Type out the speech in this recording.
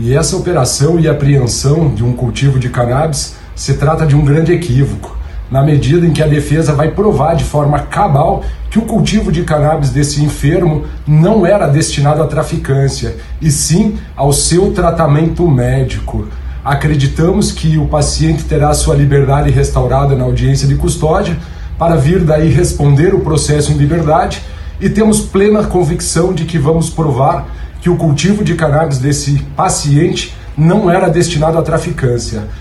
E essa operação e apreensão de um cultivo de cannabis se trata de um grande equívoco, na medida em que a defesa vai provar de forma cabal que o cultivo de cannabis desse enfermo não era destinado à traficância, e sim ao seu tratamento médico. Acreditamos que o paciente terá sua liberdade restaurada na audiência de custódia para vir daí responder o processo em liberdade, e temos plena convicção de que vamos provar que o cultivo de cannabis desse paciente não era destinado à traficância.